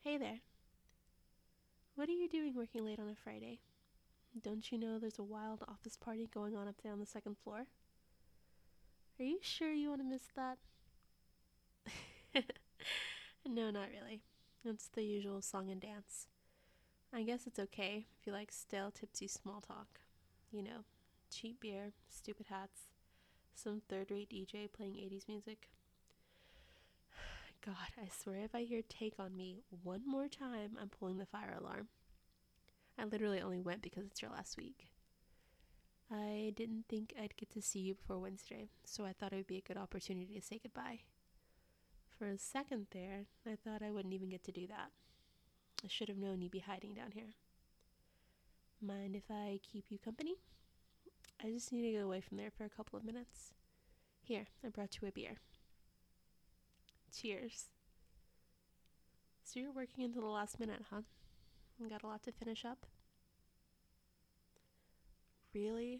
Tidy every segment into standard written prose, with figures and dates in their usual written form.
Hey there. What are you doing working late on a Friday? Don't you know there's a wild office party going on up there on the second floor? Are you sure you want to miss that? No, not really. It's the usual song and dance. I guess it's okay if you like stale, tipsy small talk. You know, cheap beer, stupid hats, some third rate DJ playing 80s music. God, I swear if I hear Take on Me one more time, I'm pulling the fire alarm. I literally only went because it's your last week. I didn't think I'd get to see you before Wednesday, so I thought it would be a good opportunity to say goodbye. For a second there, I thought I wouldn't even get to do that. I should have known you'd be hiding down here. Mind if I keep you company? I just need to get away from there for a couple of minutes. Here, I brought you a beer. Cheers. So you're working until the last minute, huh? Got a lot to finish up? Really?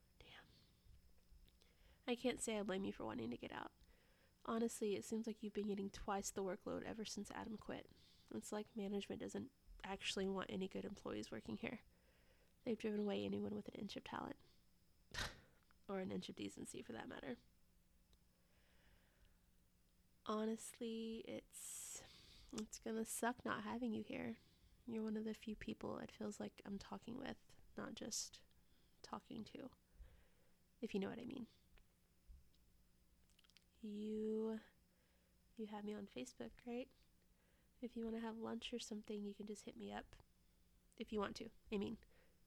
Damn. I can't say I blame you for wanting to get out. Honestly, it seems like you've been getting twice the workload ever since Adam quit. It's like management doesn't actually want any good employees working here. They've driven away anyone with an inch of talent. Or an inch of decency, for that matter. Honestly, it's gonna suck not having you here. You're one of the few people it feels like I'm talking with, not just talking to, if you know what I mean. You have me on Facebook, right? If you want to have lunch or something, you can just hit me up. If you want to, I mean.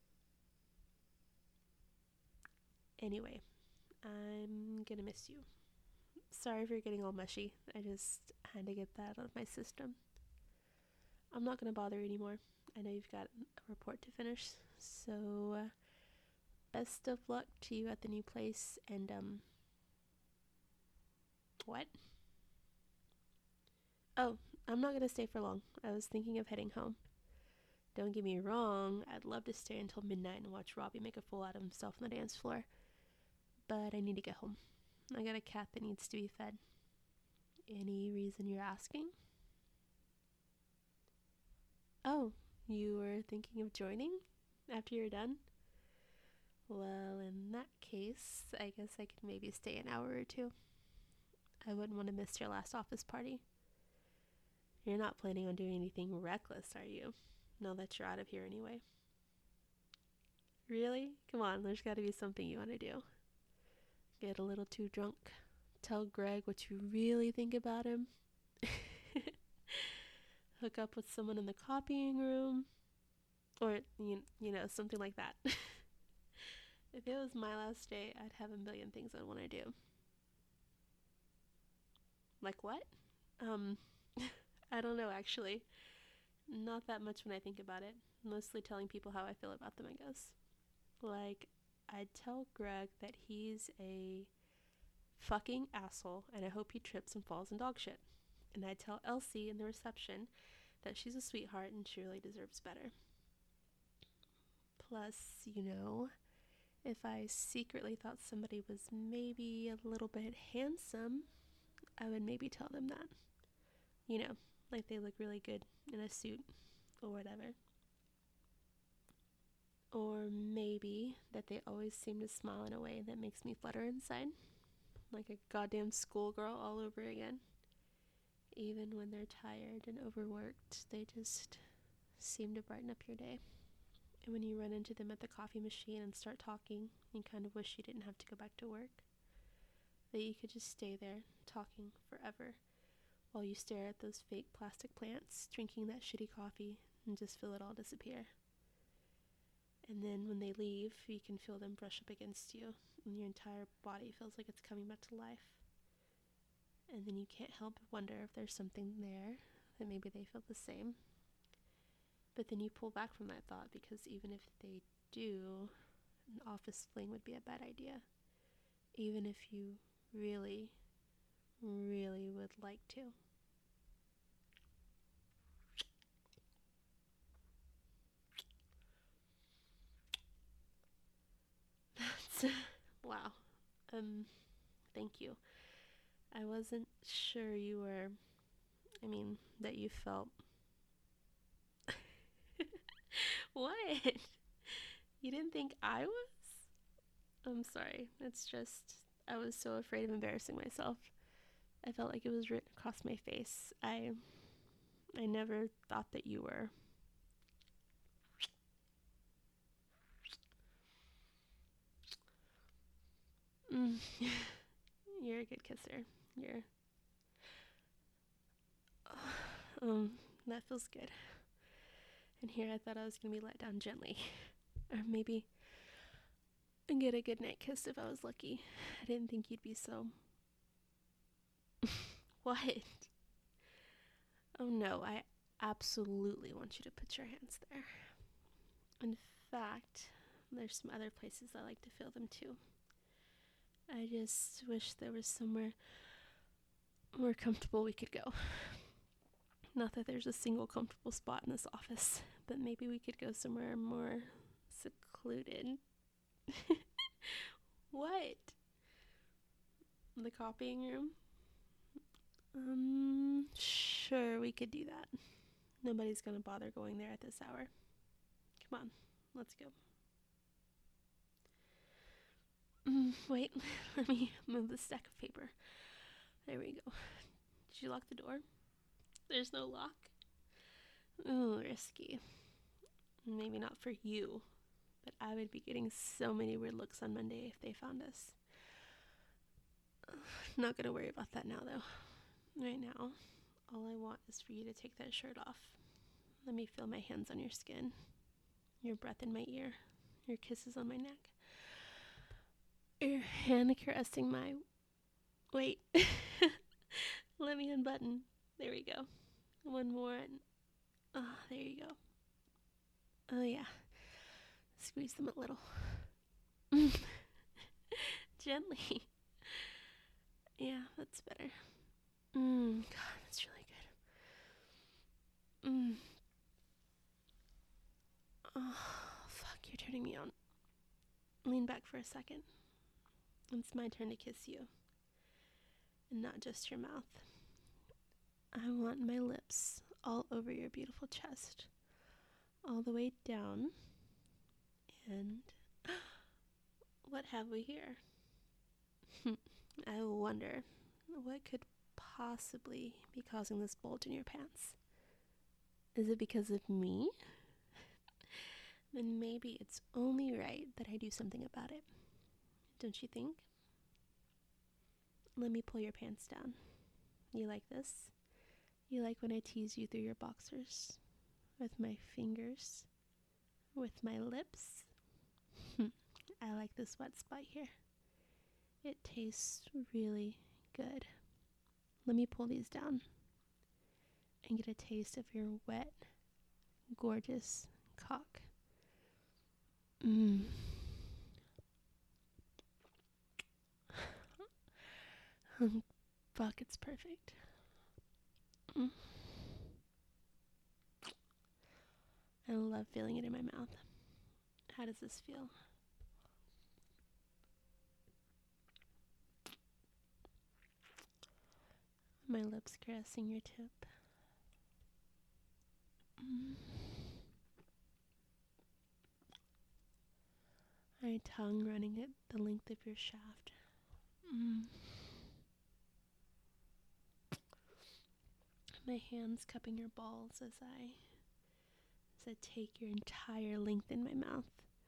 Anyway, I'm gonna miss you. Sorry for getting all mushy. I just had to get that out of my system. I'm not gonna bother anymore. I know you've got a report to finish, so best of luck to you at the new place. And what? Oh, I'm not gonna stay for long. I was thinking of heading home. Don't get me wrong, I'd love to stay until midnight and watch Robbie make a fool out of himself on the dance floor. But I need to get home. I got a cat that needs to be fed. Any reason you're asking? Oh, you were thinking of joining after you're done? Well, in that case, I guess I could maybe stay an hour or two. I wouldn't want to miss your last office party. You're not planning on doing anything reckless, are you? Now that you're out of here anyway. Really? Come on, there's gotta be something you want to do. Get a little too drunk. Tell Greg what you really think about him. Hook up with someone in the copying room. Or, something like that. If it was my last day, I'd have a million things I'd want to do. Like what? Um, I don't know actually. Not that much when I think about it. Mostly telling people how I feel about them, I guess. Like, I'd tell Greg that he's a fucking asshole and I hope he trips and falls in dog shit. And I'd tell Elsie in the reception that she's a sweetheart and she really deserves better. Plus, if I secretly thought somebody was maybe a little bit handsome, I would maybe tell them that. You know, like they look really good in a suit or whatever. Or maybe that they always seem to smile in a way that makes me flutter inside, like a goddamn schoolgirl all over again. Even when they're tired and overworked, they just seem to brighten up your day. And when you run into them at the coffee machine and start talking, you kind of wish you didn't have to go back to work. That you could just stay there, talking forever, while you stare at those fake plastic plants, drinking that shitty coffee, and just feel it all disappear. And then when they leave, you can feel them brush up against you, and your entire body feels like it's coming back to life. And then you can't help but wonder if there's something there, that maybe they feel the same. But then you pull back from that thought because even if they do, an office fling would be a bad idea. Even if you really, really would like to. That's wow. Thank you. I wasn't sure that you felt What? You didn't think I was? I'm sorry. It's just, I was so afraid of embarrassing myself. I felt like it was written across my face. I never thought that you were. Mm. You're a good kisser. You're. Um, that feels good. And here I thought I was gonna be let down gently. Or maybe get a good night kiss if I was lucky. I didn't think you'd be so. What? Oh no, I absolutely want you to put your hands there. In fact, there's some other places I like to feel them too. I just wish there was somewhere more comfortable we could go. Not that there's a single comfortable spot in this office, but maybe we could go somewhere more secluded. What? The copying room? Sure, we could do that. Nobody's gonna bother going there at this hour. Come on, let's go. Wait, let me move the stack of paper. There we go. Did you lock the door? There's no lock? Ooh, risky. Maybe not for you, but I would be getting so many weird looks on Monday if they found us. Not gonna worry about that now, though. Right now, all I want is for you to take that shirt off. Let me feel my hands on your skin, your breath in my ear, your kisses on my neck, your hand caressing my... Wait. Let me unbutton. There we go. One more. There you go. Oh, yeah. Squeeze them a little. Gently. Yeah, that's better. God, that's really good. Oh, fuck, you're turning me on. Lean back for a second. It's my turn to kiss you. And not just your mouth. I want my lips all over your beautiful chest. All the way down. And what have we here? I wonder what could possibly be causing this bulge in your pants. Is it because of me? Then maybe it's only right that I do something about it. Don't you think? Let me pull your pants down. You like this? You like when I tease you through your boxers? With my fingers? With my lips? I like this wet spot here. It tastes really good. Let me pull these down and get a taste of your wet, gorgeous cock. Fuck, it's perfect. I love feeling it in my mouth. How does this feel? My lips caressing your tip. My tongue running at the length of your shaft. My hands cupping your balls as I take your entire length in my mouth.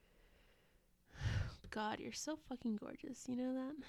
God, you're so fucking gorgeous. You know that?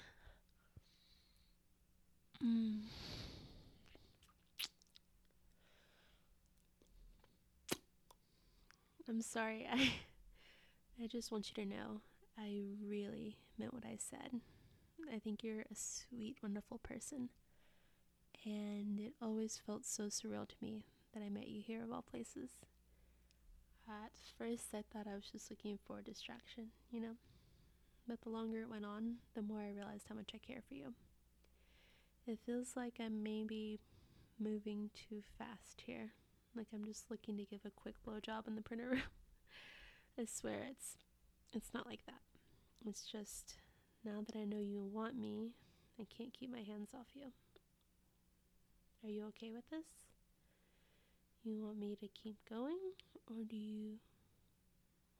I'm sorry. I just want you to know I really meant what I said. I think you're a sweet, wonderful person. And it always felt so surreal to me that I met you here of all places. At first, I thought I was just looking for a distraction, you know? But the longer it went on, the more I realized how much I care for you. It feels like I'm maybe moving too fast here. Like I'm just looking to give a quick blowjob in the printer room. I swear it's not like that. It's just, now that I know you want me, I can't keep my hands off you. Are you okay with this? You want me to keep going, or do you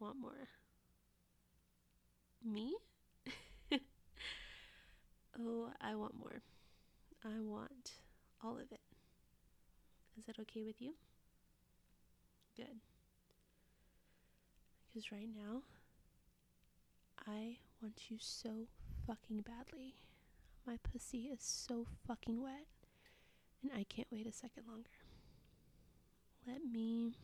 want more? Me? Oh, I want more. I want all of it. Is that okay with you? Good. Because right now, I want you so fucking badly. My pussy is so fucking wet, and I can't wait a second longer. Let me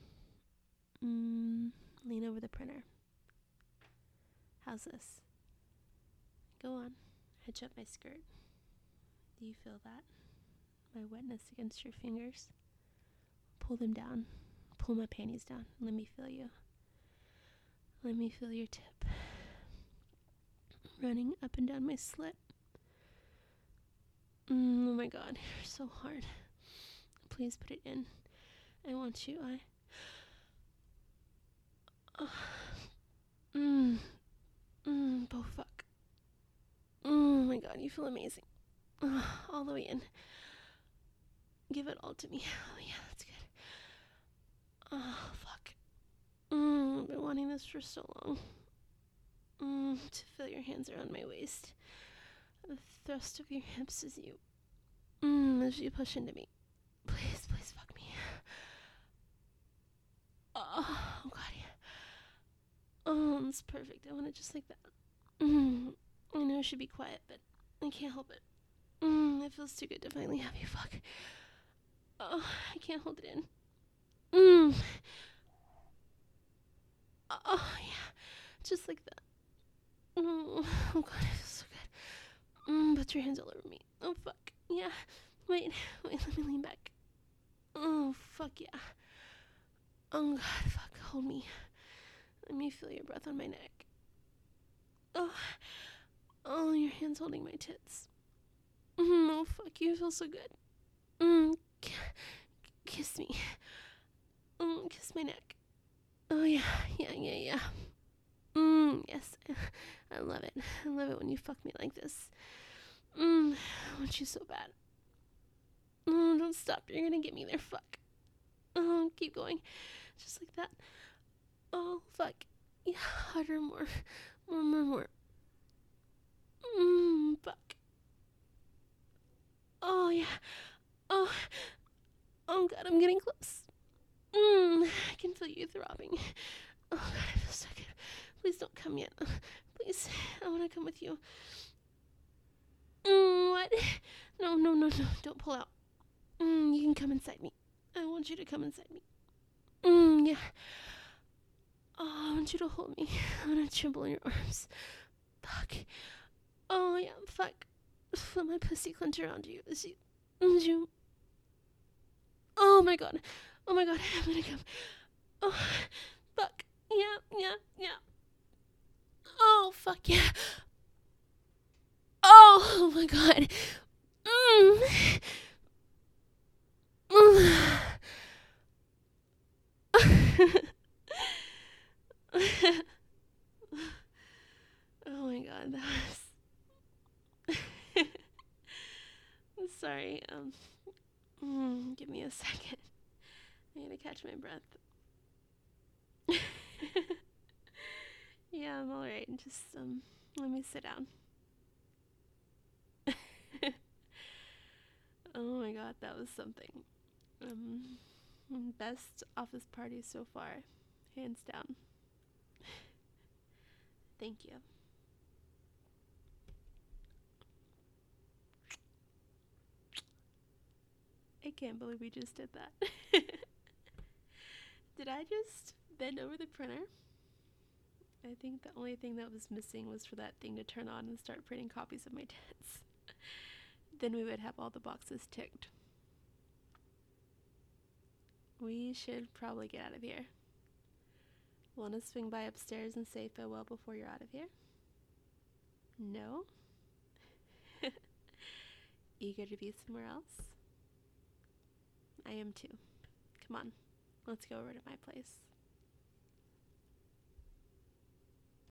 lean over the printer. How's this? Go on. Hitch up my skirt. Do you feel that? My wetness against your fingers? Pull them down. Pull my panties down. Let me feel you. Let me feel your tip. Running up and down my slit. Oh my god, you're so hard. Please put it in. I want you. Oh fuck. Oh my god, you feel amazing. All the way in. Give it all to me. Oh yeah, that's good. Oh fuck. I've been wanting this for so long. To feel your hands around my waist. The thrust of your hips as you push into me. Please fuck me. Oh god, yeah. Oh, it's perfect. I want it just like that. I know I should be quiet, but I can't help it. It feels too good to finally have you fuck. Oh, I can't hold it in. Oh, yeah. Just like that. Oh god, it feels so good. Put your hands all over me. Oh, fuck. Yeah. Wait, let me lean back. Oh, fuck yeah. Oh god, fuck, hold me. Let me feel your breath on my neck. Oh, your hands holding my tits. Oh, fuck, you feel so good. Kiss me. Kiss my neck. Oh, yeah. Yes. I love it. I love it when you fuck me like this. I want you so bad. Oh, don't stop. You're gonna get me there. Fuck. Oh, keep going. Just like that. Oh, fuck. Yeah, harder, more. Fuck. Oh, yeah. Oh god, I'm getting close. I can feel you throbbing. Oh god, I feel so good. Please don't come yet. Please, I want to come with you. What? No. Don't pull out. You can come inside me. I want you to come inside me. Yeah. Oh, I want you to hold me. I want to tremble in your arms. Fuck. Oh, yeah, fuck. Feel my pussy clench around you as you. Oh my god. I'm gonna come. Oh, fuck. Yeah. Oh, fuck yeah. Oh my god. Oh my god, that was. Sorry. Give me a second. I gotta catch my breath. Yeah, I'm alright. Just let me sit down. Oh my god, that was something. Best office party so far, hands down. Thank you. I can't believe we just did that. Did I just bend over the printer? I think the only thing that was missing was for that thing to turn on and start printing copies of my tits. Then we would have all the boxes ticked. We should probably get out of here. Want to swing by upstairs and say farewell before you're out of here? No? Eager to be somewhere else? I am too. Come on, let's go over to my place.